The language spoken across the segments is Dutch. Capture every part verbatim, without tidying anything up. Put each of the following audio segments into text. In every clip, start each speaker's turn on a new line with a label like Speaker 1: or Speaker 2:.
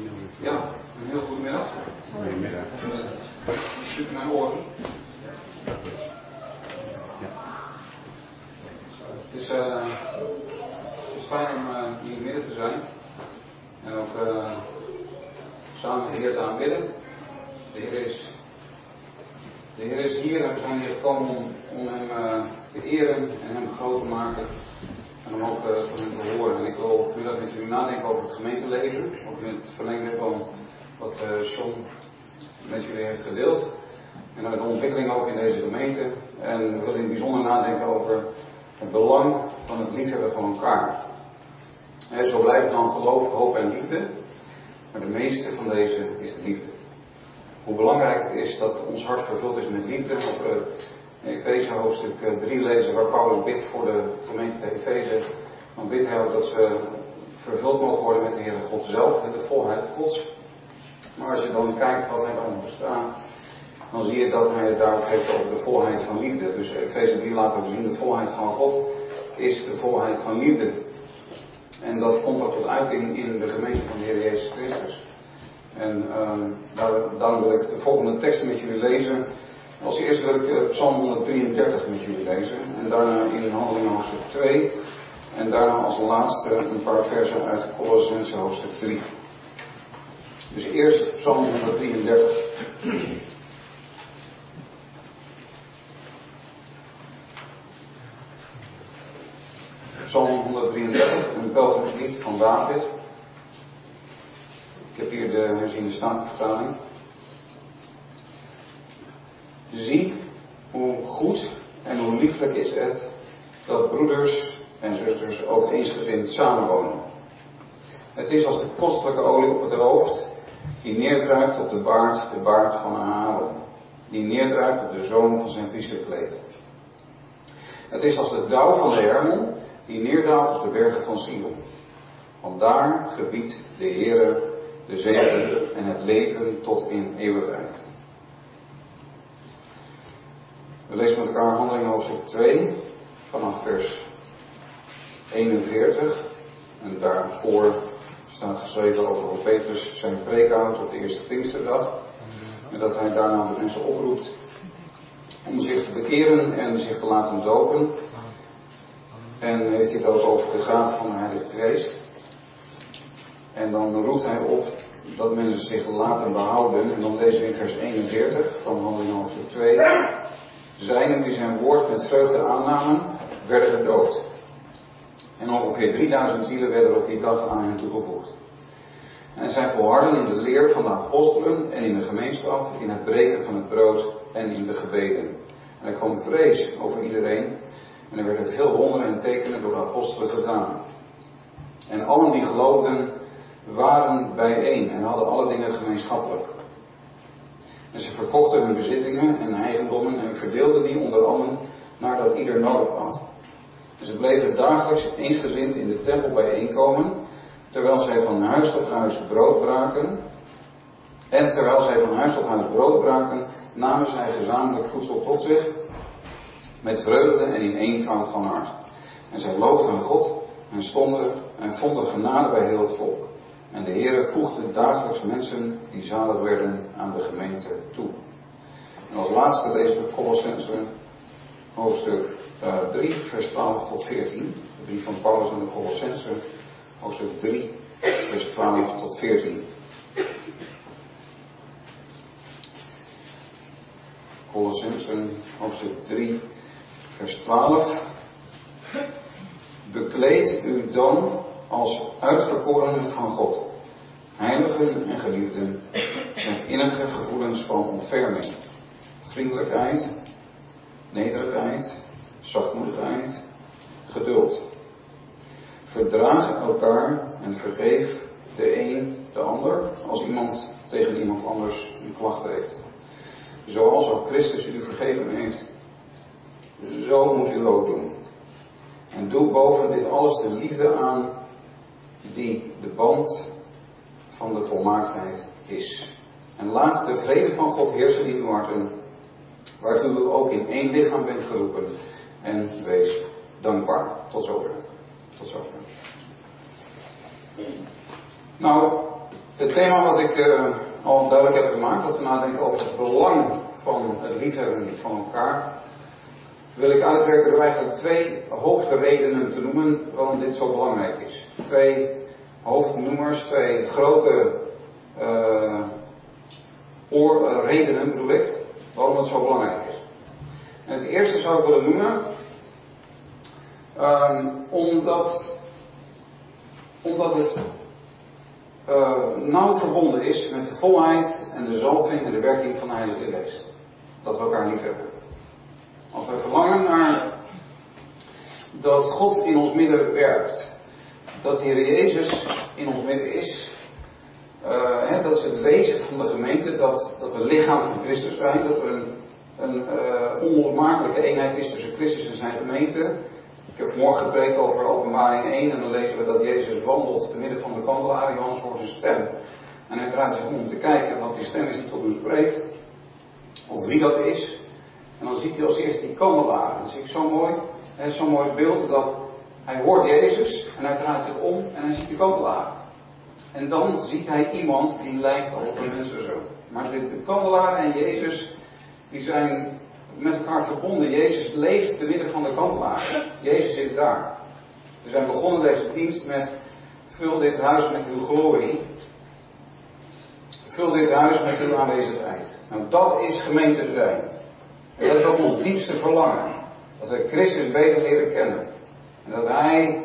Speaker 1: Ja, een heel goed middag.
Speaker 2: Goedemiddag.
Speaker 1: Stuk mijn oren.
Speaker 2: Ja.
Speaker 1: Het is, uh, het is fijn om uh, hier in het midden te zijn. En ook uh, samen de Heer te aanbidden. De Heer is, de Heer is hier en we zijn hier gekomen om, om Hem uh, te eren en Hem groot te maken. En om ook uh, van Hem te horen. En ik wil vanmiddag met jullie nadenken over het gemeenteleven. Ook in het verlengde van wat uh, John met jullie heeft gedeeld. En de ontwikkeling ook in deze gemeente. En we willen in het bijzonder nadenken over het belang van het liefhebben van elkaar. En zo blijft dan geloof, hoop en liefde. Maar de meeste van deze is de liefde. Hoe belangrijk het is dat ons hart vervuld is met liefde. Op uh, Efeze hoofdstuk drie lezen waar Paulus bidt voor de gemeente te Efeze. Dan bidt hij ook dat ze vervuld mogen worden met de Heere God zelf. En de volheid Gods. Maar als je dan kijkt wat hij dan bestaat. Dan zie je dat hij het daar ook heeft over de volheid van liefde. Dus Efeze drie laat ook zien, de volheid van God is de volheid van liefde. En dat komt ook tot uiting in de gemeente van de Heer Jezus Christus. En um, daar, daarom wil ik de volgende teksten met jullie lezen. Als eerste wil ik uh, Psalm honderddrieëndertig met jullie lezen. En daarna in Handelingen hoofdstuk twee. En daarna als laatste een paar versen uit Kolossenzen hoofdstuk drie. Dus eerst Psalm honderddrieëndertig. Psalm honderddrieëndertig, een pelgrims lied van David. Ik heb hier de herziene statenvertaling. Zie hoe goed en hoe lieflijk is het dat broeders en zusters ook eensgezind samenwonen. Het is als de kostelijke olie op het hoofd, die neerdruipt op de baard, de baard van Aaron, die neerdruipt op de zoom van zijn priesterkleed. Het is als de dauw van de Hermon, die neerdaalt op de bergen van Sion. Want daar gebiedt de Heere de zegen en het leven tot in eeuwigheid. We lezen met elkaar Handelingen hoofdstuk twee, vanaf vers eenenveertig. En daarvoor staat geschreven over hoe Petrus zijn preek houdt op de eerste Pinksterdag. En dat hij daarna de mensen oproept om zich te bekeren en zich te laten dopen. En heeft hij het ook over de gave van de Heilige Geest. En dan roept hij op dat mensen zich laten behouden. En dan lezen we in vers eenenveertig van Handelingen hoofdstuk twee. Zijnen die zijn woord met vreugde aannamen, werden gedood. En ongeveer drieduizend zielen werden er op die dag aan hen toegevoegd. En zij volharden in de leer van de apostelen en in de gemeenschap, in het breken van het brood en in de gebeden. En er kwam vrees over iedereen. En er werden veel wonderen en tekenen door de apostelen gedaan. En allen die geloofden waren bijeen en hadden alle dingen gemeenschappelijk. En ze verkochten hun bezittingen en eigendommen en verdeelden die onder allen naar dat ieder nodig had. En ze bleven dagelijks eensgezind in de tempel bijeenkomen, terwijl zij van huis tot huis brood braken. En terwijl zij van huis tot huis brood braken, namen zij gezamenlijk voedsel tot zich, met vreugde en in eenvoud van hart. En zij loofden God en stonden en vonden genade bij heel het volk. En de Heere voegde dagelijks mensen die zalig werden aan de gemeente toe. En als laatste lezen we Kolossenzen hoofdstuk uh, drie, vers twaalf tot veertien. De brief van Paulus aan de Kolossenzen, hoofdstuk drie, vers twaalf tot veertien. Kolossenzen, hoofdstuk drie, vers twaalf. Bekleed u dan als uitverkorenen van God, heiligen en geliefden, met innige gevoelens van ontferming, vriendelijkheid, nederigheid, zachtmoedigheid, geduld. Verdraag elkaar en vergeef de een de ander als iemand tegen iemand anders een klacht heeft. Zoals ook Christus u vergeven heeft, zo moet u ook doen. En doe boven dit alles de liefde aan die de band van de volmaaktheid is. En laat de vrede van God heersen in uw harten, waartoe u ook in één lichaam bent geroepen. En wees dankbaar. Tot zover. Tot zover. Nou, Het thema wat ik uh, al duidelijk heb gemaakt, dat we nadenken over het belang van het liefhebben van elkaar, wil ik uitwerken door eigenlijk twee hoofdredenen te noemen waarom dit zo belangrijk is. Twee hoofdnoemers, twee grote uh, oor, uh, redenen bedoel ik, waarom het zo belangrijk is. En het eerste zou ik willen noemen, um, omdat, omdat het uh, nauw verbonden is met de volheid en de zalving en de werking van de Heilige Geest. Dat we elkaar lief hebben. Als we verlangen naar dat God in ons midden werkt, dat de Heer Jezus in ons midden is, uh, he, dat is het wezen van de gemeente, dat, dat we lichaam van Christus zijn, dat er een, een uh, onlosmakelijke eenheid is tussen Christus en zijn gemeente. Ik heb vanmorgen gepreekt over Openbaring één en dan lezen we dat Jezus wandelt te midden van de kandelaar, Johannes hoort zijn stem. En hij draait zich om om te kijken wat die stem is die tot hem spreekt, of wie dat is. En dan ziet hij als eerste die kandelaar. Dat is ik zo mooi, zo'n mooi beeld dat hij hoort Jezus en hij draait zich om en hij ziet de kandelaar. En dan ziet hij iemand die lijkt op een mensenzoon. Maar de, de kandelaar en Jezus, die zijn met elkaar verbonden. Jezus leeft te midden van de kandelaar. Jezus is daar. We zijn begonnen deze dienst met: vul dit huis met uw glorie. Vul dit huis met uw aanwezigheid. Nou, dat is gemeente zijn. En dat is ook ons diepste verlangen. Dat we Christus beter leren kennen. En dat Hij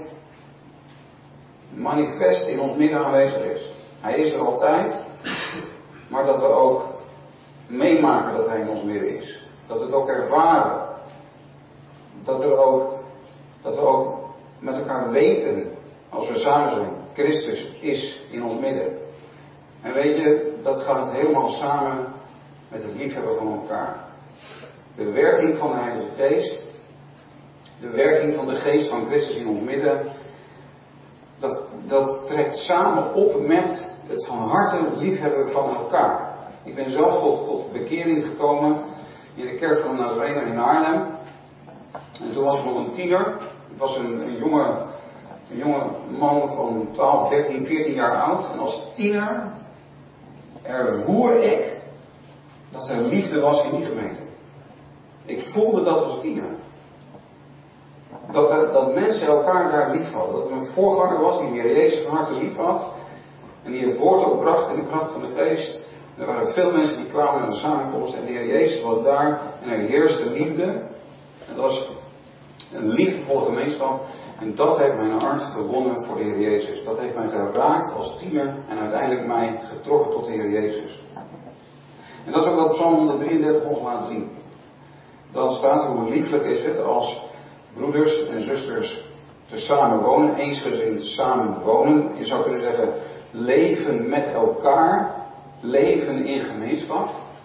Speaker 1: manifest in ons midden aanwezig is. Hij is er altijd. Maar dat we ook meemaken dat Hij in ons midden is. Dat we het ook ervaren. Dat, er ook, dat we ook met elkaar weten, als we samen zijn, Christus is in ons midden. En weet je, dat gaat helemaal samen met het liefhebben van elkaar. De werking van de Heilige Geest, de werking van de Geest van Christus in ons midden, dat, dat trekt samen op met het van harte liefhebben van elkaar. Ik ben zelf tot, tot bekering gekomen in de kerk van de Nazarener in Haarlem. En toen was ik nog een tiener. Ik was een, een, jonge, een jonge man van twaalf, dertien, veertien jaar oud. En als tiener ervoer ik dat er liefde was in die gemeente. Ik voelde dat als tiener. Dat, er, dat mensen elkaar daar lief hadden. Dat er een voorganger was die de Heer Jezus van harte lief had. En die het woord ook bracht in de kracht van de geest. En er waren veel mensen die kwamen naar de samenkomst. En de Heer Jezus was daar. En er heerste liefde. Het was een liefdevolle gemeenschap. En dat heeft mijn hart gewonnen voor de Heer Jezus. Dat heeft mij geraakt als tiener. En uiteindelijk mij getrokken tot de Heer Jezus. En dat is ook wat Psalm honderddrieëndertig ons laat zien. Dan staat er: hoe lieflijk is het als broeders en zusters te samen wonen, eensgezind samen wonen. Je zou kunnen zeggen, leven met elkaar, leven in gemeenschap.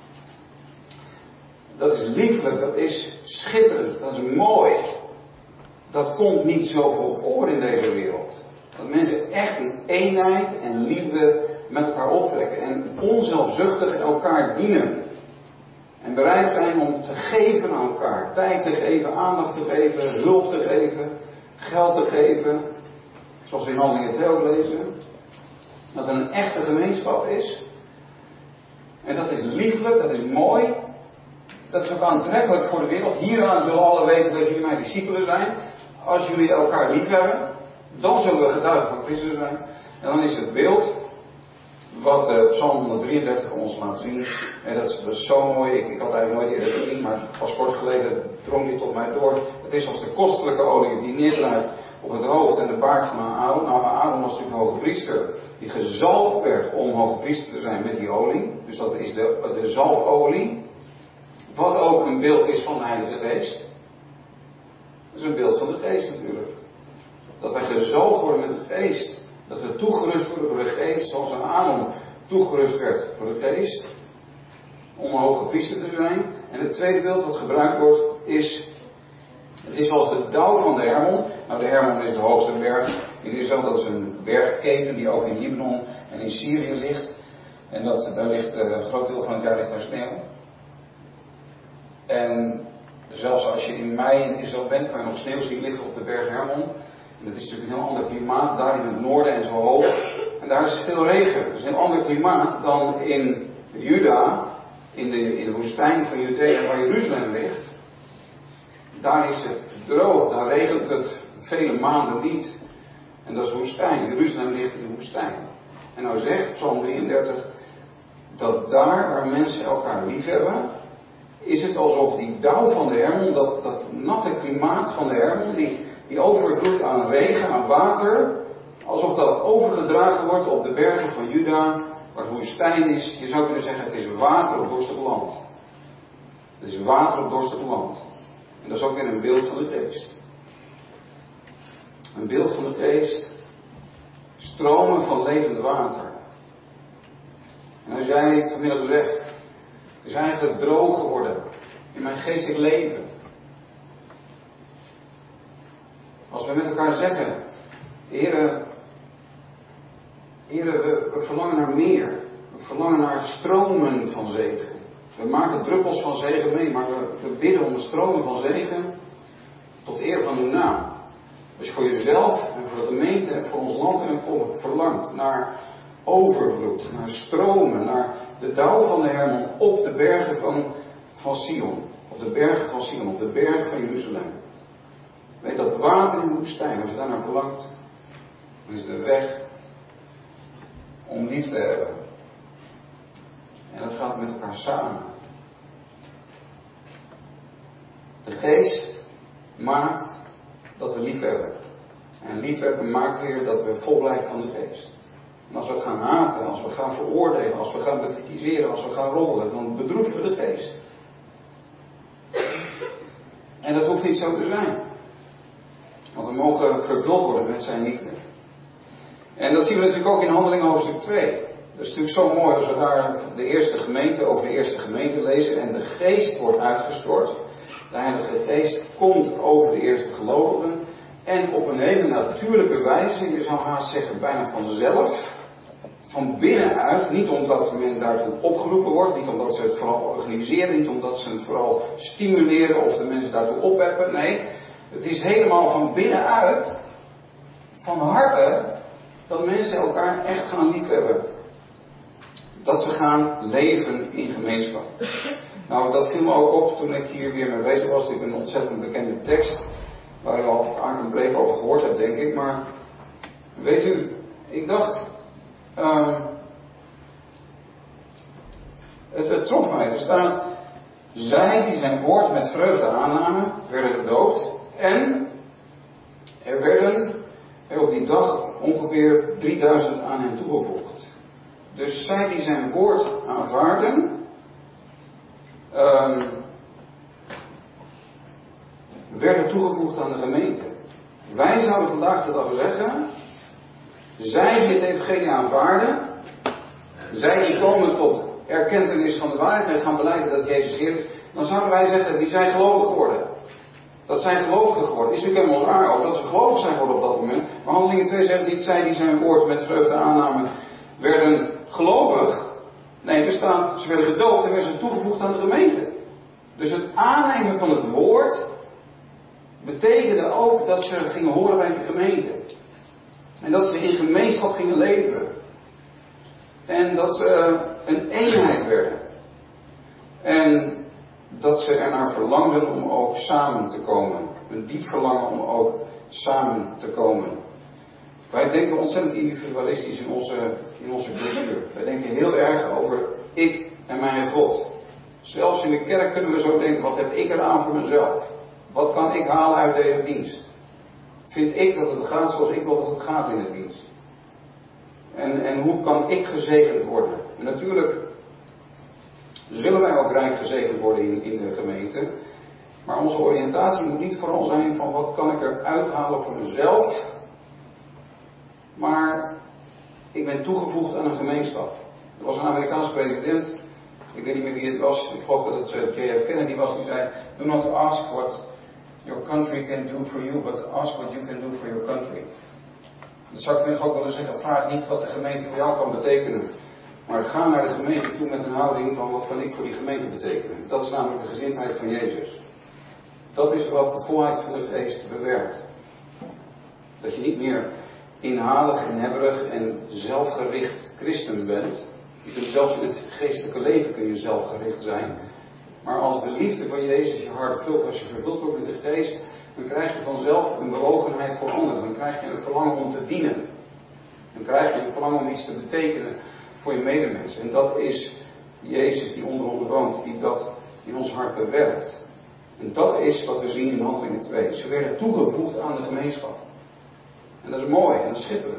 Speaker 1: Dat is lieflijk, dat is schitterend, dat is mooi. Dat komt niet zoveel voor in deze wereld. Dat mensen echt in eenheid en liefde met elkaar optrekken en onzelfzuchtig elkaar dienen. En bereid zijn om te geven aan elkaar. Tijd te geven, aandacht te geven, hulp te geven, geld te geven. Zoals we in Handelingen twee ook lezen. Dat er een echte gemeenschap is. En dat is lieflijk, dat is mooi. Dat is ook aantrekkelijk voor de wereld. Hieraan zullen alle weten dat jullie mijn discipelen zijn. Als jullie elkaar lief hebben, dan zullen we getuigen van Christus zijn. En dan is het beeld wat uh, Psalm honderddrieëndertig ons laat zien. En dat, is, dat is zo mooi. Ik, ik had het eigenlijk nooit eerder gezien, maar pas kort geleden drong dit tot mij door. Het is als de kostelijke olie die neerdruipt op het hoofd en de baard van Aaron. Nou, Aaron was natuurlijk een hoge priester die gezalfd werd om hoge priester te zijn met die olie. Dus dat is de, de zalfolie. Wat ook een beeld is van de Heilige Geest. Dat is een beeld van de Geest natuurlijk. Dat wij gezalfd worden met de Geest. Dat we toegerust worden door de Geest, zoals een Aaron toegerust werd door de Geest. Om een hoge priester te zijn. En het tweede beeld wat gebruikt wordt is, het is zoals de dauw van de Hermon. Nou, de Hermon is de hoogste berg in Israël. Dat is een bergketen die ook in Libanon en in Syrië ligt. En dat, daar ligt een groot deel van het jaar ligt daar sneeuw. En zelfs als je in mei in Israël bent, kan je nog sneeuw zien liggen op de berg Hermon. En dat is natuurlijk een heel ander klimaat daar in het noorden en zo hoog. En En daar is veel regen. Het is een ander klimaat dan in Juda, in de, in de woestijn van Judea waar Jeruzalem ligt. Daar is het droog, daar regent het vele maanden niet. En dat is woestijn. Jeruzalem ligt in de woestijn. En nou zegt Psalm drieëndertig dat daar waar mensen elkaar lief hebben, is het alsof die dauw van de Hermon, dat, dat natte klimaat van de Hermon, die, die overvloeit aan regen, aan water, alsof dat overgedragen wordt op de bergen van Juda, waar het woestijn is. Je zou kunnen zeggen, het is water op dorstig land. Het is water op dorstig land. En dat is ook weer een beeld van de geest. Een beeld van de geest. Stromen van levend water. En als jij vanmiddag zegt, het is eigenlijk droog geworden in mijn geestelijk leven. Als we met elkaar zeggen, Heere, Heere, we, we verlangen naar meer. We verlangen naar stromen van zegen. We maken druppels van zegen mee, maar we, we bidden om stromen van zegen tot eer van uw naam. Als je voor jezelf en voor de gemeente en voor ons land en het volk verlangt naar overvloed, naar stromen, naar de dauw van de Hermon op de bergen van, van Sion. Op de bergen van Sion, op de bergen van Jeruzalem. Weet dat water in de woestijn, als je daar naar verlangt, dan is de weg om lief te hebben. En dat gaat met elkaar samen. De geest maakt dat we lief hebben. En liefhebben maakt weer dat we vol blijven van de geest. En als we gaan haten, als we gaan veroordelen, als we gaan bekritiseren, als we gaan roddelen, dan bedroeven we de geest. En dat hoeft niet zo te zijn. Want we mogen vervuld worden met zijn liefde. En dat zien we natuurlijk ook in Handelingen hoofdstuk twee. Dat is natuurlijk zo mooi als we daar de eerste gemeente, over de eerste gemeente lezen. En de geest wordt uitgestort. De Heilige Geest komt over de eerste gelovigen. En op een hele natuurlijke wijze, je zou haast zeggen bijna vanzelf, van binnenuit, niet omdat men daartoe opgeroepen wordt, niet omdat ze het vooral organiseren, niet omdat ze het vooral stimuleren of de mensen daartoe opweppen. Nee, het is helemaal van binnenuit, van harte, dat mensen elkaar echt gaan liefhebben. Dat ze gaan leven in gemeenschap. Nou, dat viel me ook op toen ik hier weer mee bezig was. Dit is een ontzettend bekende tekst, waar u al vaak een preek over gehoord hebt, denk ik. Maar weet u, ik dacht, uh, het, het trof mij. Er staat, zij die zijn woord met vreugde aannamen, werden gedoopt. En er werden er op die dag ongeveer drieduizend aan hen toegevoegd. Dus zij die zijn woord aanvaarden, um, werden toegevoegd aan de gemeente. Wij zouden vandaag de dag zeggen, zij die het evangelie aanvaarden, zij die komen tot erkentenis van de waarheid en gaan belijden dat Jezus Heer is, dan zouden wij zeggen, die zijn gelovig geworden. Dat zijn gelovigen geworden. Is natuurlijk helemaal raar ook dat ze gelovig zijn geworden op dat moment. Maar Handelingen twee zegt niet, zij die zijn woord met vreugde aannamen, werden gelovig. Nee, er staat, ze werden gedoopt en werden ze toegevoegd aan de gemeente. Dus het aannemen van het woord betekende ook dat ze gingen horen bij de gemeente. En dat ze in gemeenschap gingen leven. En dat ze een eenheid werden. En dat ze ernaar verlangden om ook samen te komen. Een diep verlangen om ook samen te komen. Wij denken ontzettend individualistisch in onze, in onze cultuur. Wij denken heel erg over ik en mijn God. Zelfs in de kerk kunnen we zo denken, wat heb ik eraan voor mezelf? Wat kan ik halen uit deze dienst? Vind ik dat het gaat zoals ik wil dat het gaat in de dienst? En, en hoe kan ik gezegend worden? En natuurlijk zullen wij ook rijk gezegend worden in, in de gemeente. Maar onze oriëntatie moet niet vooral zijn van wat kan ik er uithalen voor mezelf. Maar ik ben toegevoegd aan een gemeenschap. Er was een Amerikaanse president, ik weet niet meer wie het was, ik geloof dat het J F Kennedy was, die zei, do not ask what your country can do for you, but ask what you can do for your country. Dat zou ik ook willen zeggen, vraag niet wat de gemeente voor jou kan betekenen. Maar ga naar de gemeente toe met een houding van wat kan ik voor die gemeente betekenen. Dat is namelijk de gezindheid van Jezus. Dat is wat de volheid van de geest bewerkt. Dat je niet meer inhalig en hebberig en zelfgericht christen bent. Je kunt zelfs in het geestelijke leven kun je zelfgericht zijn. Maar als de liefde van Jezus je hart vult, als je vervuld wordt met de geest, dan krijg je vanzelf een bewogenheid voor anderen. Dan krijg je een verlangen om te dienen. Dan krijg je een verlangen om iets te betekenen voor je medemens. En dat is Jezus die onder ons woont, die dat in ons hart bewerkt. En dat is wat we zien in Handelingen twee. Ze werden toegevoegd aan de gemeenschap. En dat is mooi en dat is schitterend.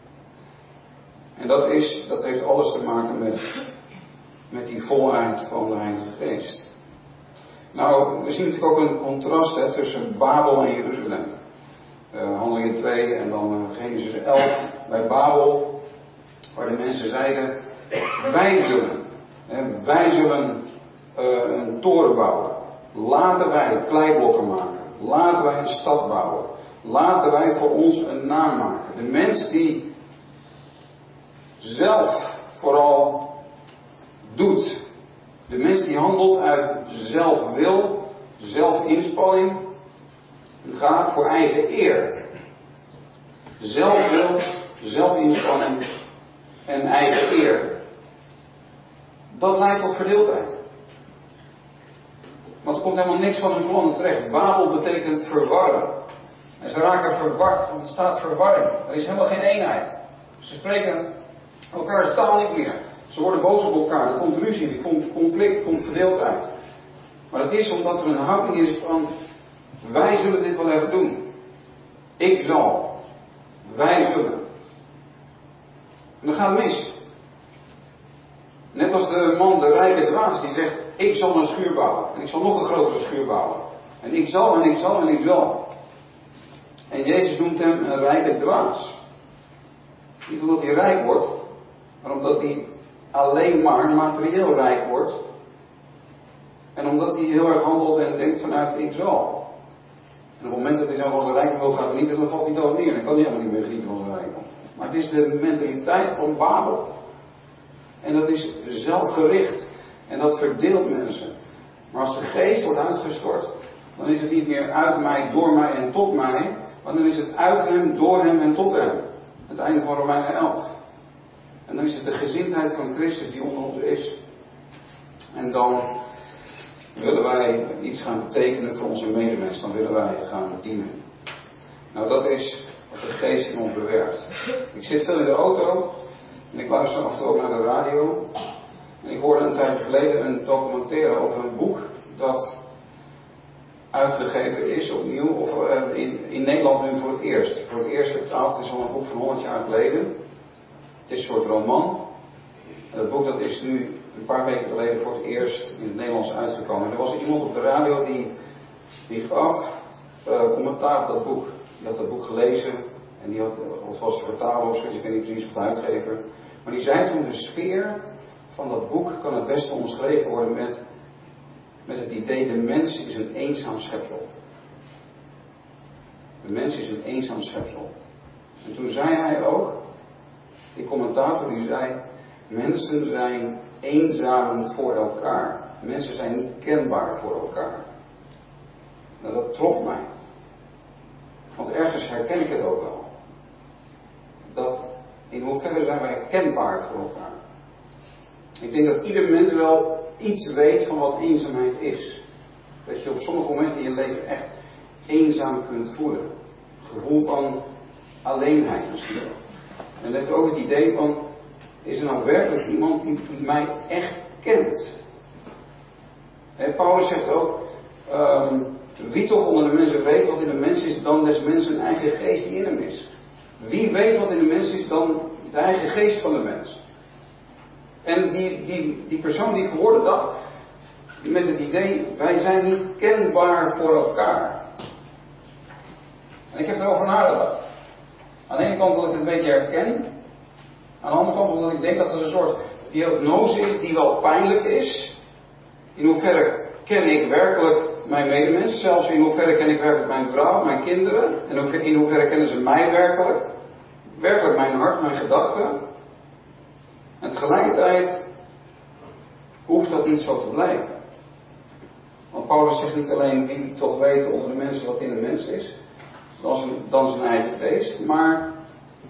Speaker 1: En dat, is, dat heeft alles te maken met, met die volheid van de Heilige Geest. Nou, we zien natuurlijk ook een contrast hè, tussen Babel en Jeruzalem. Uh, Handelingen twee en dan uh, Genesis elf. Bij Babel, waar de mensen zeiden, wij zullen, hè, wij zullen uh, een toren bouwen. Laten wij kleiblokken maken. Laten wij een stad bouwen. Laten wij voor ons een naam maken. De mens die zelf vooral doet. De mens die handelt uit zelfwil, zelfinspanning, gaat voor eigen eer. Zelfwil, zelfinspanning en eigen eer. Dat leidt tot verdeeldheid. Want er komt helemaal niks van hun plannen terecht. Babel betekent verwarren. En ze raken verward, want er staat verwarring. Er is helemaal geen eenheid. Ze spreken elkaars taal niet meer. Ze worden boos op elkaar. Er komt ruzie, er komt conflict, er komt verdeeldheid. Maar het is omdat er een houding is van, wij zullen dit wel even doen. Ik zal. Wij zullen. En dan gaat het mis. Net als de man, de rijke dwaas, die zegt, ik zal een schuur bouwen. En ik zal nog een grotere schuur bouwen. En ik zal, en ik zal, en ik zal. En Jezus noemt hem een rijke dwaas. Niet omdat hij rijk wordt, maar omdat hij alleen maar materieel rijk wordt. En omdat hij heel erg handelt en denkt vanuit ik zal. En op het moment dat hij zelf van zijn rijkdom wil gaan genieten, dan valt hij dood neer. Dan kan hij helemaal niet meer genieten van zijn rijkdom. Maar het is de mentaliteit van Babel. En dat is zelfgericht. En dat verdeelt mensen. Maar als de geest wordt uitgestort, dan is het niet meer uit mij, door mij en tot mij. Maar dan is het uit hem, door hem en tot hem. Het einde van Romeinen elf. En dan is het de gezindheid van Christus die onder ons is. En dan willen wij iets gaan betekenen voor onze medemens. Dan willen wij gaan dienen. Nou, dat is wat de geest in ons bewerkt. Ik zit veel in de auto. En ik luister af en toe ook naar de radio. En ik hoorde een tijdje geleden een documentaire over een boek dat uitgegeven is opnieuw, of uh, in, in Nederland nu voor het eerst. Voor het eerst vertaald, het is al een boek van honderd jaar geleden. Het is een soort roman. En dat boek dat is nu een paar weken geleden voor het eerst in het Nederlands uitgekomen. En er was iemand op de radio die, die gaf uh, commentaar op dat boek. Die had dat boek gelezen en die had, of was vertalen of zoiets, ik weet niet precies of de uitgever. Maar die zei toen, de sfeer van dat boek kan het beste omschreven worden met, met het idee, de mens is een eenzaam schepsel. De mens is een eenzaam schepsel. En toen zei hij ook, die commentator die zei, mensen zijn eenzamen voor elkaar. Mensen zijn niet kenbaar voor elkaar. Nou, dat trof mij. Want ergens herken ik het ook wel. Dat in hoeverre zijn wij kenbaar voor elkaar. Ik denk dat ieder mens wel iets weet van wat eenzaamheid is. Dat je op sommige momenten in je leven echt eenzaam kunt voelen. Gevoel van alleenheid misschien wel. En dat ook het idee van, is er nou werkelijk iemand die, die mij echt kent? En Paulus zegt ook, um, wie toch onder de mensen weet wat in de mens is, dan des mensen eigen geest die in hem is. Wie weet wat in de mens is, dan de eigen geest van de mens. En die, die, die persoon die verwoordde dat met het idee, wij zijn niet kenbaar voor elkaar. En ik heb erover nagedacht. Aan de ene kant dat ik het een beetje herken. Aan de andere kant omdat ik denk dat het een soort diagnose is die wel pijnlijk is. In hoeverre ken ik werkelijk mijn medemens? Zelfs in hoeverre ken ik werkelijk mijn vrouw, mijn kinderen? En in hoeverre kennen ze mij werkelijk? Werkelijk mijn hart, mijn gedachten? En tegelijkertijd hoeft dat niet zo te blijven. Want Paulus zegt niet alleen wie toch weet onder de mensen wat in de mens is, dan zijn, dan zijn eigen geest, maar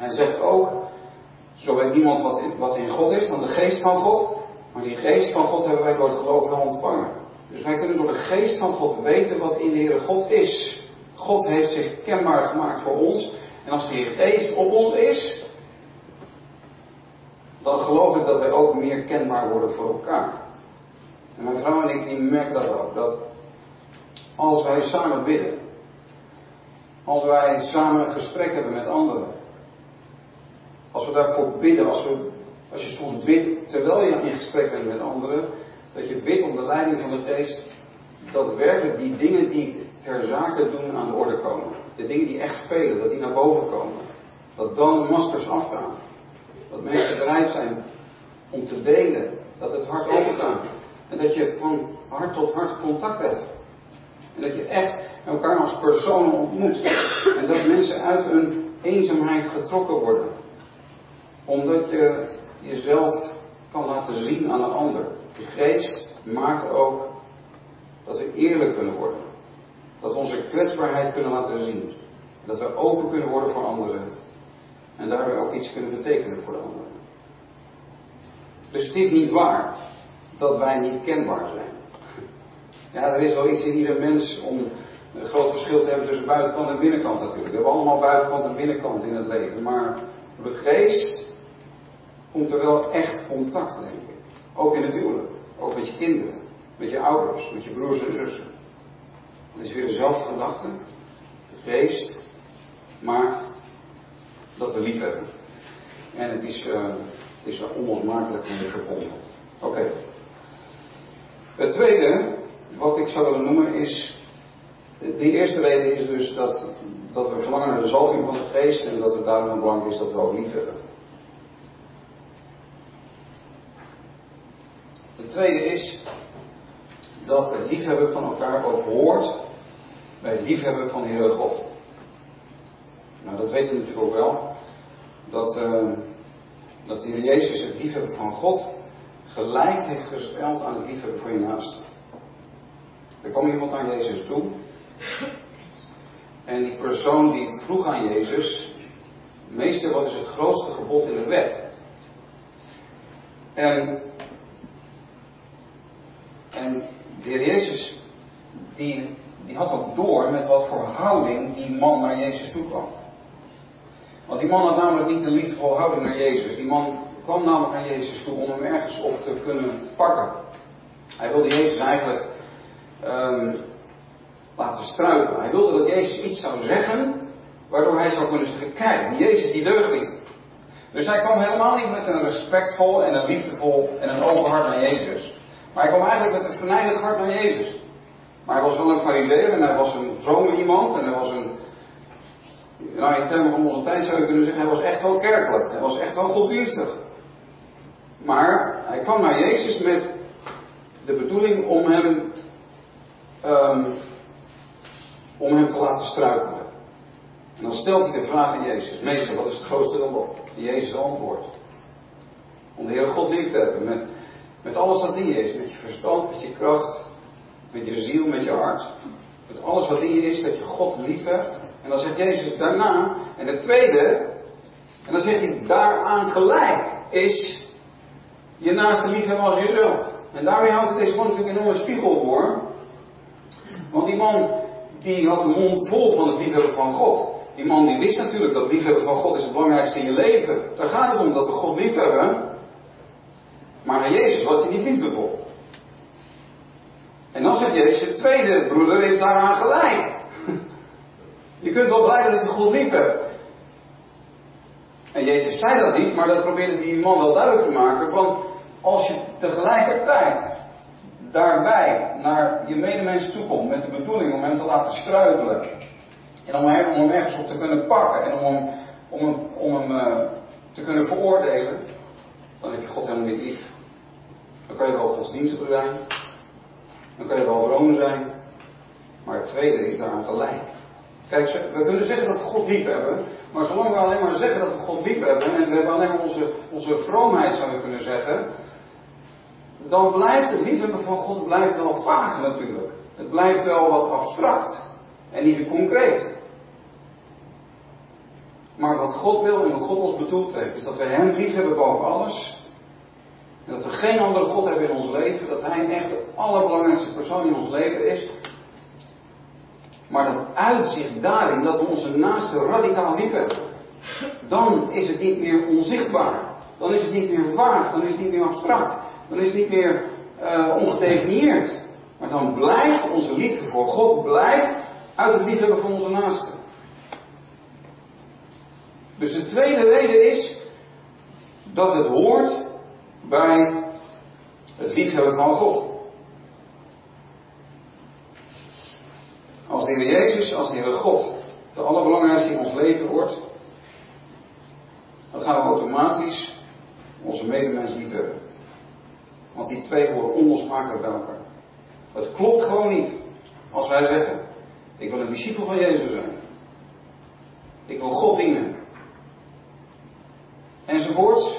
Speaker 1: Hij zegt ook, zo weet niemand wat in, wat in God is dan de geest van God. Maar die geest van God hebben wij door het geloof wel ontvangen. Dus wij kunnen door de geest van God weten wat in de Heere God is. God heeft zich kenbaar gemaakt voor ons. En als die geest op ons is, dan geloof ik dat wij ook meer kenbaar worden voor elkaar. En mijn vrouw en ik die merken dat ook. Dat als wij samen bidden. Als wij samen een gesprek hebben met anderen. Als we daarvoor bidden. Als, we, als je soms bidt terwijl je in gesprek bent met anderen. Dat je bidt om de leiding van de geest. Dat werkelijk die dingen die ter zake doen aan de orde komen. De dingen die echt spelen. Dat die naar boven komen. Dat dan de maskers afgaan. Dat mensen bereid zijn om te delen. Dat het hart open gaat. En dat je van hart tot hart contact hebt. En dat je echt elkaar als personen ontmoet. En dat mensen uit hun eenzaamheid getrokken worden. Omdat je jezelf kan laten zien aan een ander. De geest maakt ook dat we eerlijk kunnen worden. Dat we onze kwetsbaarheid kunnen laten zien. Dat we open kunnen worden voor anderen. En daarbij ook iets kunnen betekenen voor de anderen. Dus het is niet waar dat wij niet kenbaar zijn. Ja, er is wel iets in ieder mens om een groot verschil te hebben tussen buitenkant en binnenkant natuurlijk. We hebben allemaal buitenkant en binnenkant in het leven. Maar door de geest komt er wel echt contact, denk ik. Ook in het huwelijk. Ook met je kinderen. Met je ouders. Met je broers en zussen. Het is weer dezelfde gedachte. De geest maakt dat we lief hebben. En het is, uh, het is onlosmakelijk mee verbonden. Oké. Okay. Het tweede wat ik zou willen noemen is. De eerste reden is dus dat, dat we verlangen naar de zalving van de geest. En dat het daarom heel belangrijk is dat we ook lief hebben. Het tweede is dat het liefhebben van elkaar ook hoort bij het liefhebben van de Heere God. Nou, dat weten we natuurlijk ook wel. Dat, uh, dat de Heer Jezus het liefhebben van God gelijk heeft gesteld aan het liefhebben voor je naaste. Er kwam iemand naar Jezus toe. En die persoon die vroeg aan Jezus: Meester, wat is het grootste gebod in de wet? En, en de Heer Jezus die, die had ook door met wat voor houding die man naar Jezus toe kwam. Want die man had namelijk niet een liefdevolle houding naar Jezus. Die man kwam namelijk naar Jezus toe om hem ergens op te kunnen pakken. Hij wilde Jezus eigenlijk um, laten struikelen. Hij wilde dat Jezus iets zou zeggen, waardoor hij zou kunnen zeggen: kijk, die Jezus die deugt niet. Dus hij kwam helemaal niet met een respectvol en een liefdevol en een open hart naar Jezus. Maar hij kwam eigenlijk met een verneinend hart naar Jezus. Maar hij was wel een farizeeër en hij was een vrome iemand en hij was een... Nou, in termen van onze tijd zou je kunnen zeggen, hij was echt wel kerkelijk. Hij was echt wel godsdienstig. Maar hij kwam naar Jezus met de bedoeling om hem, um, om hem te laten struikelen. En dan stelt hij de vraag aan Jezus: Meester, wat is het grootste gebod? En Jezus antwoordt: om de Heere God lief te hebben. Met, met alles wat in je is. Met je verstand, met je kracht, met je ziel, met je hart. Met alles wat in je is, dat je God lief hebt. En dan zegt Jezus daarna, en het tweede, en dan zegt hij daaraan gelijk, is je naaste lief hebben als jezelf. En daarmee houdt deze man natuurlijk een enorme spiegel voor. Want die man, die had de mond vol van het liefhebben van God. Die man die wist natuurlijk dat het liefhebben van God is het belangrijkste in je leven. Daar gaat het om dat we God liefhebben. Maar aan Jezus was hij niet liefdevol. En dan zegt Jezus, het tweede broeder is daaraan gelijk. Je kunt wel blijken dat je God lief hebt. En Jezus zei dat niet, maar dat probeerde die man wel duidelijk te maken. Want als je tegelijkertijd daarbij naar je medemens toe komt met de bedoeling om hem te laten struikelen. En om hem, om hem ergens op te kunnen pakken en om hem, om hem, om hem uh, te kunnen veroordelen. Dan heb je God helemaal niet lief. Dan kan je wel godsdienstig zijn. Dan kan je wel vroom zijn. Maar het tweede is daaraan gelijk. Kijk, we kunnen zeggen dat we God lief hebben. Maar zolang we alleen maar zeggen dat we God lief hebben. En we hebben alleen maar onze, onze vroomheid, zou je kunnen zeggen. Dan blijft het liefhebben van God blijft wel vaag natuurlijk. Het blijft wel wat abstract. En niet concreet. Maar wat God wil en wat God ons bedoeld heeft, is dat we Hem lief hebben boven alles. En dat we geen andere God hebben in ons leven. Dat Hij echt de allerbelangrijkste persoon in ons leven is. Maar dat uitzicht daarin dat we onze naaste radicaal lief hebben. Dan is het niet meer onzichtbaar. Dan is het niet meer vaag. Dan is het niet meer abstract. Dan is het niet meer uh, ongedefinieerd. Maar dan blijft onze liefde voor God blijft uit het liefhebben van onze naaste. Dus de tweede reden is dat het hoort bij het liefhebben van God. Als de Heer Jezus, als de Heer God de allerbelangrijkste in ons leven wordt, dan gaan we automatisch onze medemens liefhebben. Want die twee horen onlosmakelijk bij elkaar. Het klopt gewoon niet als wij zeggen, ik wil een discipel van Jezus zijn. Ik wil God dienen. Enzovoorts.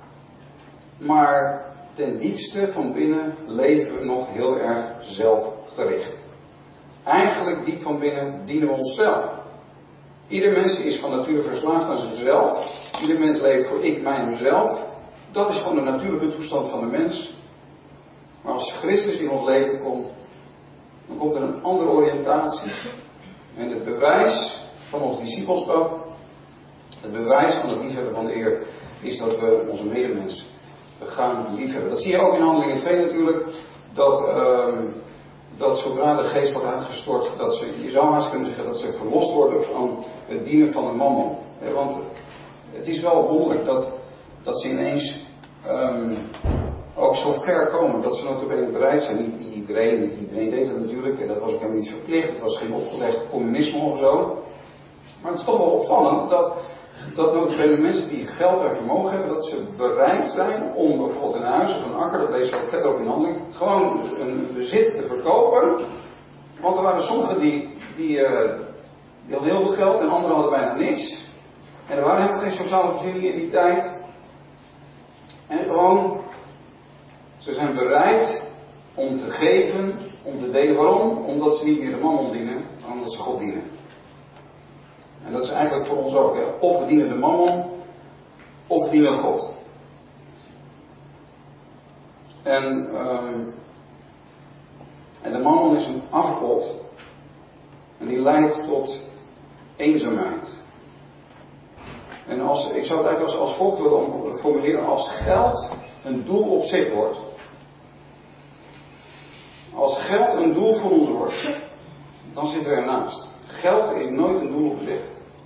Speaker 1: Maar ten diepste van binnen leven we nog heel erg zelfgericht. Eigenlijk diep van binnen dienen we onszelf. Ieder mens is van nature verslaafd aan zichzelf. Ieder mens leeft voor ik, mij en mezelf. Dat is gewoon de natuurlijke toestand van de mens. Maar als Christus in ons leven komt, dan komt er een andere oriëntatie. En het bewijs van ons discipelschap, het bewijs van het liefhebben van de Heer, is dat we onze medemens gaan liefhebben. Dat zie je ook in Handelingen twee natuurlijk, dat, uh, dat zodra de geest wordt uitgestort, dat ze, je zou haast kunnen zeggen dat ze verlost worden van het dienen van de mammon. He, want het is wel wonderlijk dat, dat ze ineens um, ook zo ver komen, dat ze notabene bereid zijn. Niet iedereen, niet iedereen deed het natuurlijk, en dat was ook helemaal niet verplicht, het was geen opgelegd communisme of zo. Maar het is toch wel opvallend dat, dat notabene mensen die geld en vermogen hebben, dat ze bereid zijn om bijvoorbeeld een huis of een akker, dat lees je ook verder op in handeling, gewoon een bezit te verkopen. Want er waren sommigen die, die, uh, die hadden heel veel geld en anderen hadden bijna niks. En er waren helemaal geen sociale voorzieningen in die tijd. En gewoon, ze zijn bereid om te geven, om te delen. Waarom? Omdat ze niet meer de mammon dienen, maar omdat ze God dienen. En dat is eigenlijk voor ons ook. Hè? Of we dienen de mammon, of we dienen God. En, um, en de mammon is een afgod. En die leidt tot eenzaamheid. En als, ik zou het eigenlijk als, als volgt willen formuleren. Als geld een doel op zich wordt. Als geld een doel voor ons wordt. Dan zitten we ernaast. Geld is nooit een doel op zich.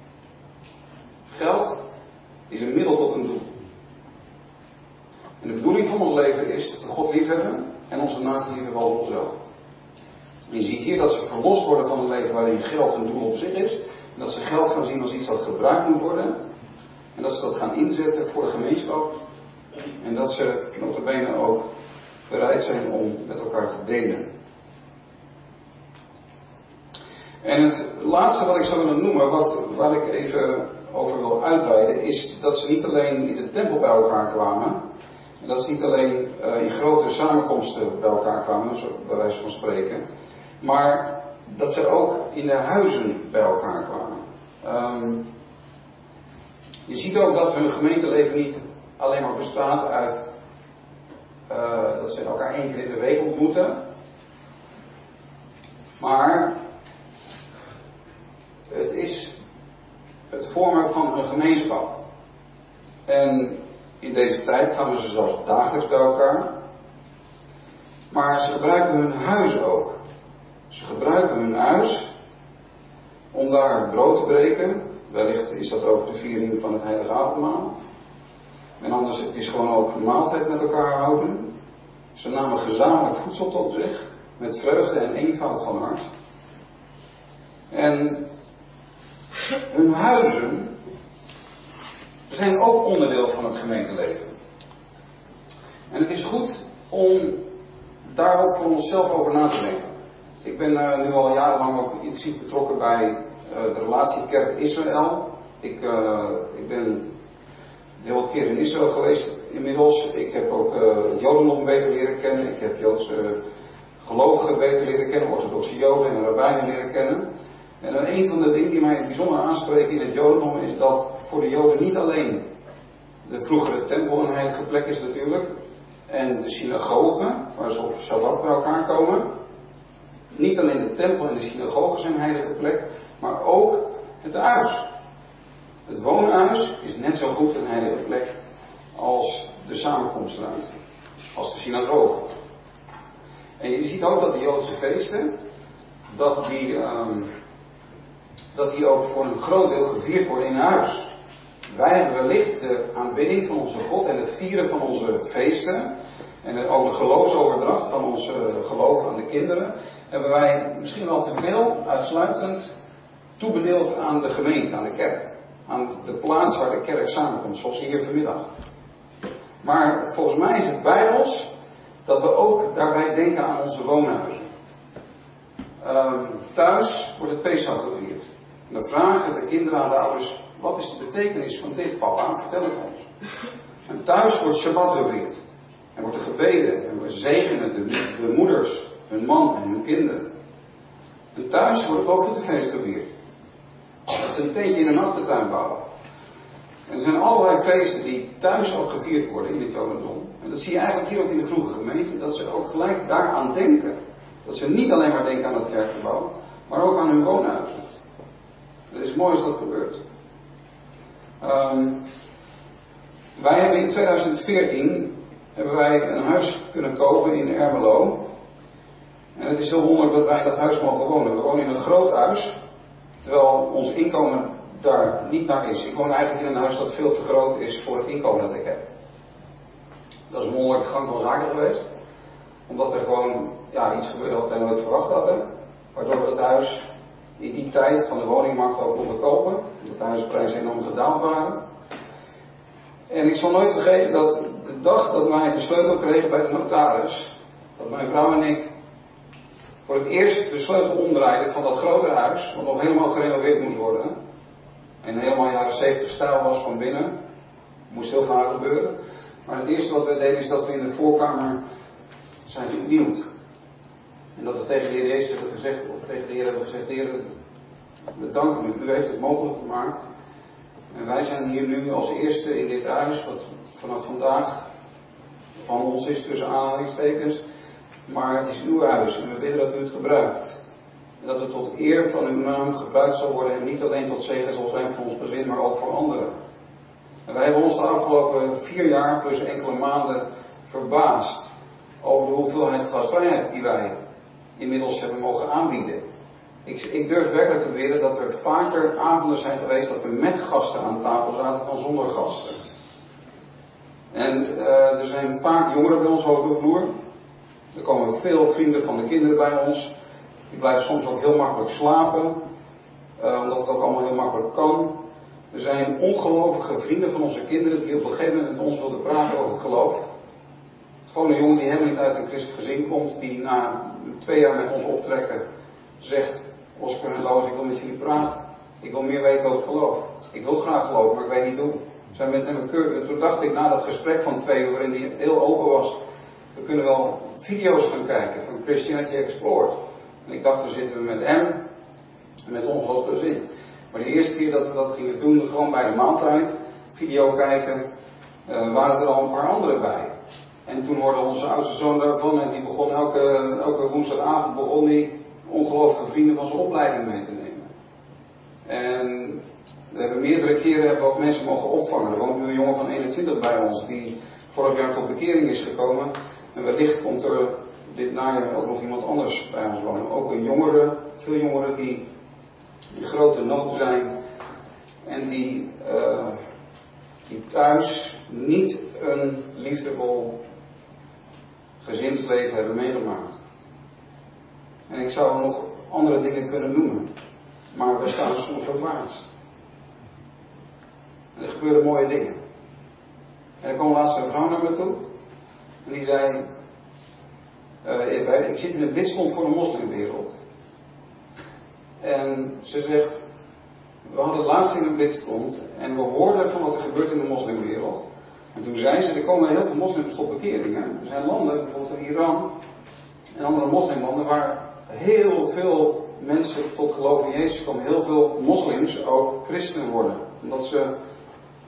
Speaker 1: Geld is een middel tot een doel. En de bedoeling van ons leven is dat we God liefhebben en onze naaste liefhebben als onszelf. En je ziet hier dat ze verlost worden van een leven waarin geld een doel op zich is. En dat ze geld gaan zien als iets dat gebruikt moet worden. En dat ze dat gaan inzetten voor de gemeenschap. En dat ze notabene ook bereid zijn om met elkaar te delen. En het laatste wat ik zou willen noemen, wat, waar ik even over wil uitweiden, is dat ze niet alleen in de tempel bij elkaar kwamen. En dat ze niet alleen uh, in grote samenkomsten bij elkaar kwamen, zo bij wijze van spreken. Maar dat ze ook in de huizen bij elkaar kwamen. Um, je ziet ook dat hun gemeenteleven niet alleen maar bestaat uit uh, dat ze elkaar één keer in de week ontmoeten. Maar het is het vormen van een gemeenschap. En in deze tijd kwamen ze zelfs dagelijks bij elkaar. Maar ze gebruiken hun huis ook. Ze gebruiken hun huis om daar brood te breken. Wellicht is dat ook de viering van het heilige avondmaal. En anders, het is gewoon ook een maaltijd met elkaar houden. Ze namen gezamenlijk voedsel tot zich. Met vreugde en eenvoud van hart. En hun huizen zijn ook onderdeel van het gemeenteleven. En het is goed om daar ook voor onszelf over na te denken. Ik ben uh, nu al jarenlang ook intensief betrokken bij uh, de relatie Kerk-Israël. Ik, uh, ik ben heel wat keer in Israël geweest inmiddels. Ik heb ook uh, het Jodendom beter leren kennen. Ik heb Joodse uh, gelovigen beter leren kennen, orthodoxe Joden en rabbijnen leren kennen. En uh, een van de dingen die mij bijzonder aanspreken in het Jodendom is dat voor de Joden niet alleen de vroegere tempel een heilige plek is natuurlijk. En de synagoge, waar ze op Sabbat bij elkaar komen. Niet alleen de tempel en de synagoge zijn een heilige plek, maar ook het huis. Het woonhuis is net zo goed een heilige plek als de samenkomstruimte, als de synagoge. En je ziet ook dat de Joodse feesten, dat die, um, dat die ook voor een groot deel gevierd worden in huis. Wij hebben wellicht de aanbidding van onze God en het vieren van onze feesten en ook de geloofsoverdracht van ons geloof aan de kinderen, hebben wij misschien wel te veel uitsluitend toebedeeld aan de gemeente, aan de kerk. Aan de plaats waar de kerk samenkomt, zoals hier vanmiddag. Maar volgens mij is het bijbels dat we ook daarbij denken aan onze woonhuizen. Um, thuis wordt het Pesach gevierd. En dan vragen de kinderen aan de ouders, wat is de betekenis van dit, papa? Vertel het ons. En thuis wordt Shabbat gevierd. En wordt er gebeden. En we zegenen de, de moeders, hun man en hun kinderen. En thuis wordt het Loofhuttenfeest gevierd. Dat is een tentje in een achtertuin bouwen. En er zijn allerlei feesten die thuis ook gevierd worden in het Jodendom. En dat zie je eigenlijk hier ook in de vroege gemeente. Dat ze ook gelijk daaraan denken. Dat ze niet alleen maar denken aan het kerkgebouw, maar ook aan hun woonhuizen. Het is mooi als dat gebeurt. Um, wij hebben in tweeduizend veertien hebben wij een huis kunnen kopen in Ermelo. En het is heel wonderlijk dat wij in dat huis mogen wonen. We wonen in een groot huis, terwijl ons inkomen daar niet naar is. Ik woon eigenlijk in een huis dat veel te groot is voor het inkomen dat ik heb. Dat is een wonderlijke gang van zaken geweest. Omdat er gewoon ja, iets gebeurde wat wij nooit verwacht hadden. Waardoor we het huis in die tijd van de woningmarkt ook konden kopen. Omdat de huisprijzen enorm gedaald waren. En ik zal nooit vergeten dat de dag dat wij de sleutel kregen bij de notaris, dat mijn vrouw en ik voor het eerst de sleutel omdraaiden van dat grotere huis, wat nog helemaal gerenoveerd moest worden. En helemaal jaren zeventig stijl was van binnen. Moest heel vaak gebeuren. Maar het eerste wat we deden is dat we in de voorkamer zijn geknield. En dat we tegen de Heer Jezus hebben gezegd, of tegen de Heer hebben gezegd, Heer, we danken u, u heeft het mogelijk gemaakt. En wij zijn hier nu als eerste in dit huis, wat vanaf vandaag van ons is tussen aanhalingstekens. Maar het is uw huis en we bidden dat u het gebruikt. En dat het tot eer van uw naam gebruikt zal worden en niet alleen tot zegen zal zijn voor ons gezin, maar ook voor anderen. En wij hebben ons de afgelopen vier jaar plus enkele maanden verbaasd over de hoeveelheid gastvrijheid die wij inmiddels hebben mogen aanbieden. Ik, ik durf werkelijk te beweren dat er vaker avonden zijn geweest dat we met gasten aan tafel zaten dan zonder gasten. En uh, er zijn vaak jongeren bij ons over de vloer. Er komen veel vrienden van de kinderen bij ons. Die blijven soms ook heel makkelijk slapen. Uh, omdat het ook allemaal heel makkelijk kan. Er zijn ongelovige vrienden van onze kinderen die op een gegeven moment met ons wilden praten over het geloof. Gewoon een jongen die helemaal niet uit een christelijk gezin komt. Die na twee jaar met ons optrekken zegt, Oscar en Loos, ik wil met jullie praten. Ik wil meer weten over het geloof. Ik wil graag geloven, maar ik weet niet hoe. We zijn met hem een keur. En toen dacht ik na dat gesprek van twee uur waarin hij heel open was. We kunnen wel video's gaan kijken van Christianity Explored. En ik dacht, dan zitten we met hem en met ons als gezin. Maar de eerste keer dat we dat gingen doen, gewoon bij de maaltijd, video kijken, uh, waren er al een paar anderen bij. En toen hoorde onze oudste zoon daarvan en die begon elke, elke woensdagavond begon die ongelooflijke vrienden van zijn opleiding mee te nemen. En we hebben meerdere keren hebben we ook mensen mogen opvangen. Er woont nu een jongen van eenentwintig bij ons die vorig jaar tot bekering is gekomen. En wellicht komt er dit najaar ook nog iemand anders bij ons wonen. Ook een jongere, veel jongeren die in grote nood zijn. En die, uh, die thuis niet een liefdevol gezinsleven hebben meegemaakt. En ik zou nog andere dingen kunnen noemen. Maar we staan soms verbaasd. En er gebeuren mooie dingen. En er kwam laatst een vrouw naar me toe. En die zei, uh, ik zit in een bidstond voor de moslimwereld. En ze zegt, we hadden laatst in een bidstond en we hoorden van wat er gebeurt in de moslimwereld. En toen zei ze, er komen heel veel moslims tot bekeringen. Er zijn landen, bijvoorbeeld in Iran en andere moslimlanden, waar heel veel mensen tot geloof in Jezus komen. Heel veel moslims ook christen worden. Omdat ze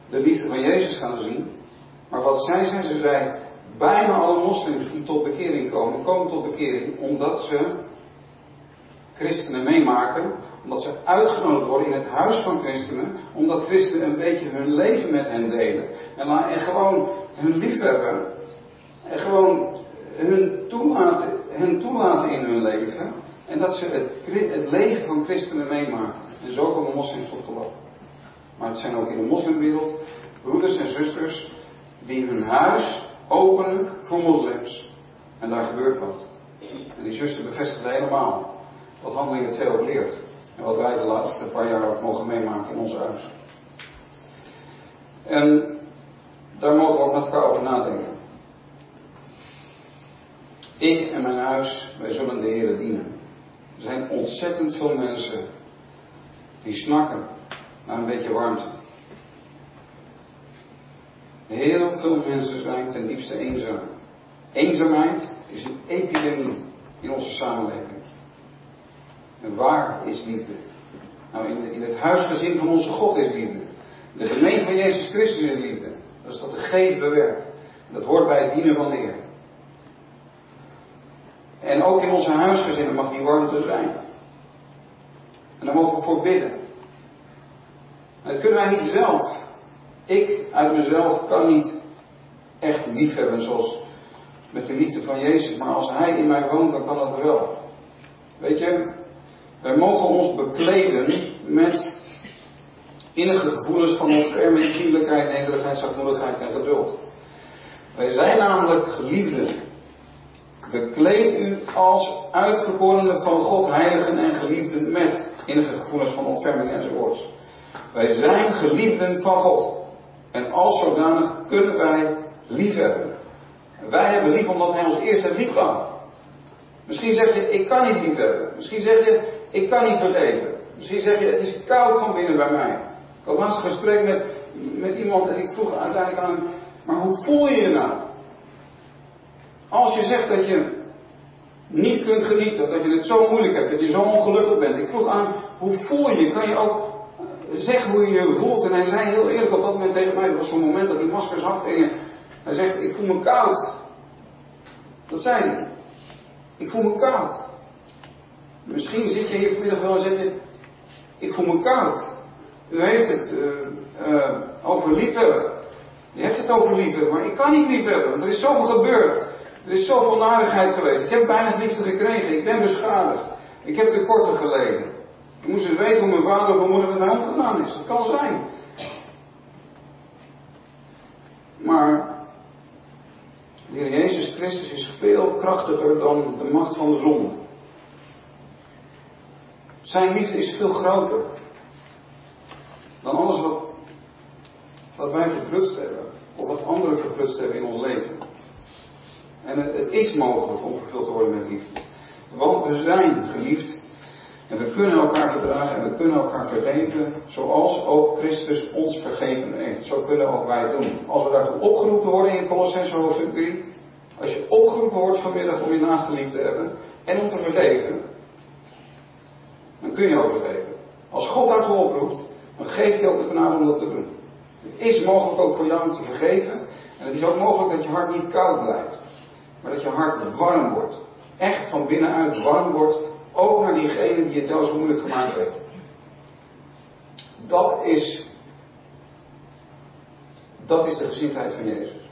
Speaker 1: de liefde van Jezus gaan zien. Maar wat zij zijn, ze zijn bijna alle moslims die tot bekering komen, komen tot bekering omdat ze christenen meemaken, omdat ze uitgenodigd worden in het huis van christenen, omdat christenen een beetje hun leven met hen delen. En, en gewoon hun liefhebben. En gewoon hun toelaten, hen toelaten in hun leven. En dat ze het, het leven van christenen meemaken. En zo komen moslims tot geloof. Maar het zijn ook in de moslimwereld broeders en zusters die hun huis openen voor moslims. En daar gebeurt wat. En die zuster bevestigt helemaal wat Handelingen twee ook leert. En wat wij de laatste paar jaar ook mogen meemaken in ons huis. En daar mogen we ook met elkaar over nadenken. Ik en mijn huis, wij zullen de Heer dienen. Er zijn ontzettend veel mensen die snakken naar een beetje warmte. Heel veel mensen zijn ten diepste eenzaam. Eenzaamheid is een epidemie in onze samenleving. En waar is liefde? Nou, in, de, in het huisgezin van onze God is liefde. In de gemeente van Jezus Christus is liefde. Dat is dat de geest bewerkt. En dat hoort bij het dienen van de Heer. En ook in onze huisgezinnen mag die warmte zijn. En daar mogen we voor bidden. En dat kunnen wij niet zelf. Ik uit mezelf kan niet echt lief hebben zoals met de liefde van Jezus. Maar als Hij in mij woont, dan kan dat wel. Weet je, wij mogen ons bekleden met innige gevoelens van ontferming, vriendelijkheid, nederigheid, zachtmoedigheid en geduld. Wij zijn namelijk geliefden. Bekleed u als uitverkorenen van God, heiligen en geliefden met innige gevoelens van ontferming enzovoorts. Wij zijn geliefden van God. En als zodanig kunnen wij lief hebben. Wij hebben lief omdat Hij ons eerst heeft lief gehad. Misschien zeg je, ik kan niet lief hebben. Misschien zeg je, ik kan niet vergeven. Misschien zeg je, het is koud van binnen bij mij. Ik had laatst een gesprek met, met iemand en ik vroeg uiteindelijk aan hem, maar hoe voel je je nou? Als je zegt dat je niet kunt genieten, dat je het zo moeilijk hebt, dat je zo ongelukkig bent. Ik vroeg aan, hoe voel je je? Kan je ook zeggen hoe je je voelt? En hij zei heel eerlijk op dat moment tegen mij, dat was zo'n moment dat die maskers afgingen. Hij zegt, ik voel me koud. Dat zei hij. Ik voel me koud. Misschien zit je hier vanmiddag wel en zeg je, ik voel me koud. U heeft het uh, uh, over liefhebben. Je hebt het over liefhebben, maar ik kan niet liefhebben, want er is zoveel gebeurd. Er is zoveel narigheid geweest. Ik heb bijna liefde gekregen. Ik ben beschadigd. Ik heb tekorten geleden. Ik moest eens weten hoe mijn vader of mijn moeder met mij omgegaan is. Dat kan zijn. Maar de Heer Jezus Christus is veel krachtiger dan de macht van de zonde. Zijn liefde is veel groter dan alles wat, wat wij verprutst hebben. Of wat anderen verprutst hebben in ons leven. En het, het is mogelijk om vervuld te worden met liefde. Want we zijn geliefd. En we kunnen elkaar verdragen en we kunnen elkaar vergeven. Zoals ook Christus ons vergeven heeft. Zo kunnen ook wij het doen. Als we daartoe opgeroepen worden in Kolossenzen hoofdstuk drie. Als je opgeroepen wordt vanmiddag om je naaste lief te hebben. En om te vergeven. Dan kun je ook vergeven. Als God daartoe oproept. Dan geeft hij ook de genade om dat te doen. Het is mogelijk ook voor jou om te vergeven. En het is ook mogelijk dat je hart niet koud blijft. Maar dat je hart warm wordt. Echt van binnenuit warm wordt. Ook naar diegene die het jou zo moeilijk gemaakt heeft. Dat is. Dat is de gezindheid van Jezus.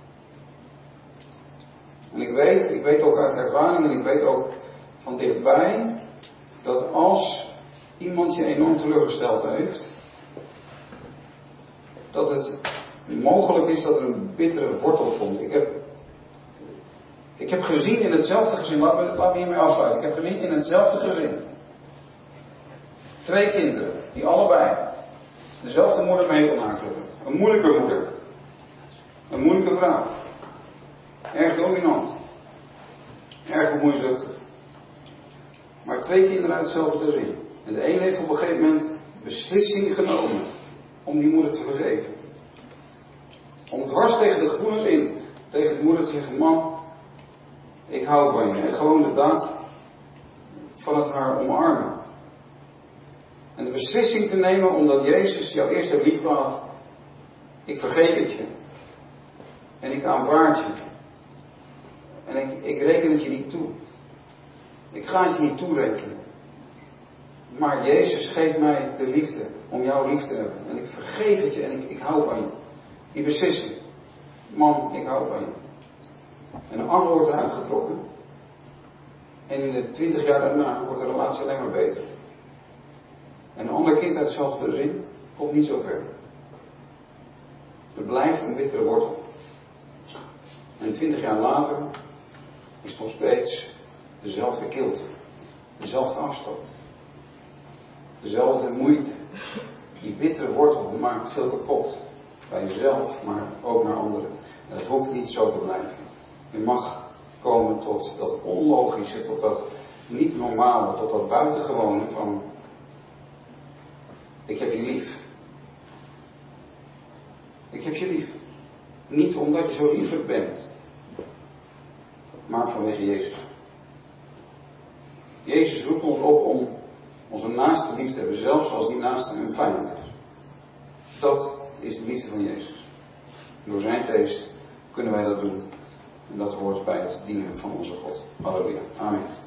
Speaker 1: En ik weet, ik weet ook uit ervaring en ik weet ook van dichtbij. Dat als iemand je enorm teleurgesteld heeft. Dat het mogelijk is dat er een bittere wortel komt. Ik heb. Ik heb gezien in hetzelfde gezin, laten we, laten we hiermee afsluiten. Ik heb gezien in hetzelfde gezin. Twee kinderen, die allebei dezelfde moeder meegemaakt hebben. Een moeilijke moeder. Een moeilijke vrouw. Erg dominant. Erg bemoeizuchtig. Maar twee kinderen uit hetzelfde gezin. En de een heeft op een gegeven moment beslissing genomen om die moeder te vergeven. Om dwars tegen de gevoelens in, tegen de moeder te zeggen, man, ik hou van je. En gewoon de daad van het haar omarmen. En de beslissing te nemen omdat Jezus jou eerst heeft liefgehad. Ik vergeef het je. En ik aanvaard je. En ik, ik reken het je niet toe. Ik ga het je niet toerekenen. Maar Jezus geeft mij de liefde om jou lief te hebben. En ik vergeef het je en ik, ik hou van je. Die beslissing. Man, ik hou van je. En een arm wordt eruit getrokken. En in de twintig jaar daarna wordt de relatie alleen maar beter. En een ander kind uit hetzelfde gezin komt niet zo ver. Er blijft een bittere wortel. En twintig jaar later is het nog steeds dezelfde kilte. Dezelfde afstand. Dezelfde moeite. Die bittere wortel maakt veel kapot. Bij jezelf, maar ook naar anderen. En dat hoeft niet zo te blijven. Je mag komen tot dat onlogische, tot dat niet normale, tot dat buitengewone van ik heb je lief. Ik heb je lief. Niet omdat je zo lieflijk bent, maar vanwege Jezus. Jezus roept ons op om onze naaste lief te hebben, zelfs als die naaste een vijand is. Dat is de liefde van Jezus. Door zijn geest kunnen wij dat doen. En dat hoort bij het dienen van onze God. Halleluja. Amen.